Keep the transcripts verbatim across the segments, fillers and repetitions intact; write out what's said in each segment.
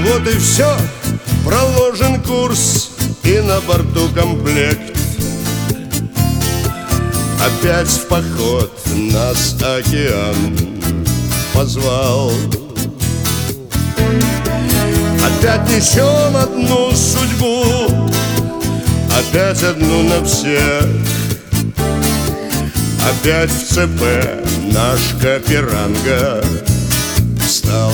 Вот и все, проложен курс, и на борту комплект. Опять в поход нас океан позвал. Опять несем одну судьбу, опять одну на всех. Опять в ЦП наш Каперанга встал.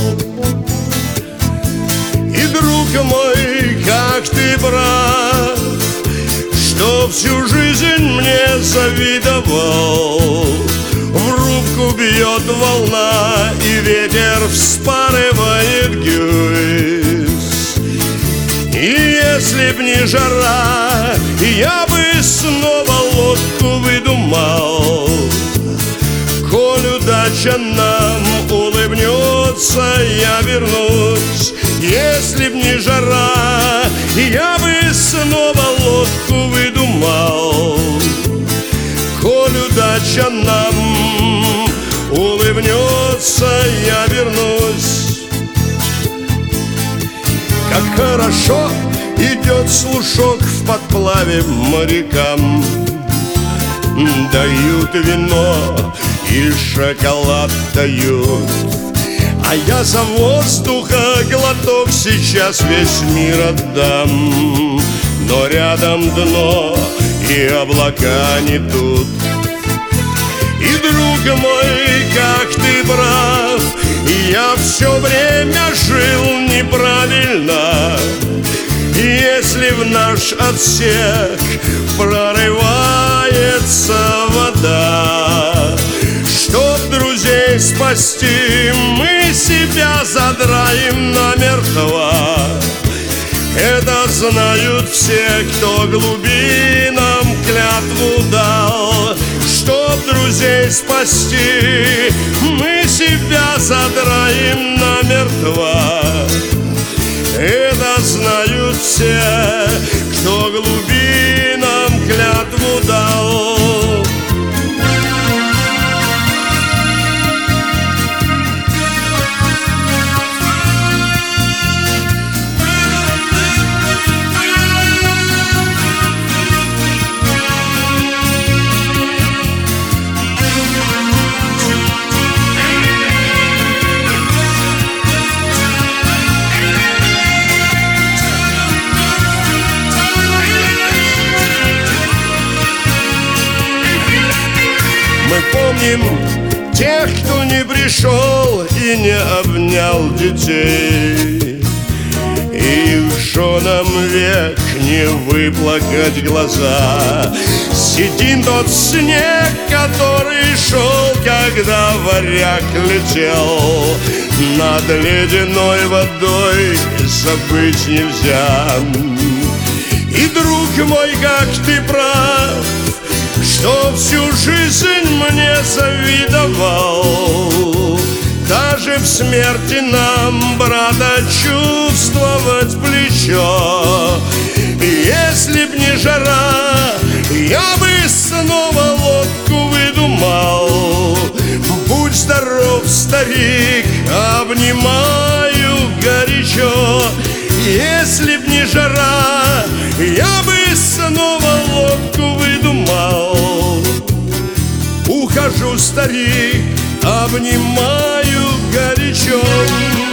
И, друг мой, как ты прав, что всю жизнь мне завидовал. В рубку бьет волна, и ветер вспарывает гюйс. И если б не жара, я бы снова лодку выдумал. Коль удача нам улыбнется, я вернусь. Если б не жара, я бы снова лодку выдумал. Коль удача нам улыбнется, я вернусь. Как хорошо идет слушок в подплаве морякам. Дают вино и шоколад дают, а я за воздуха глоток сейчас весь мир отдам. Но рядом дно и облака не тут. И, друг мой, как ты прав, я все время жил неправильно. Если в наш отсек прорывается вода, чтоб друзей спасти, мы себя задраем намертво. Это знают все, кто глубинам клятву дал. Чтоб друзей спасти, мы себя задраем намертво. Это знают все, кто глубинам клятву дал. Мы помним тех, кто не пришел и не обнял детей. И что нам век не выплакать глаза. Сидим тот снег, который шел, когда варяг летел. Над ледяной водой забыть нельзя. И, друг мой, как ты прав, что всю жизнь мне завидовал. Даже в смерти нам, брата, чувствовать плечо. Если б не жара, я бы снова лодку выдумал. Будь здоров, старик, обнимаю горячо. Если б не жара, я бы снова лодку выдумал. Ухожу, старик, обнимаю горячо.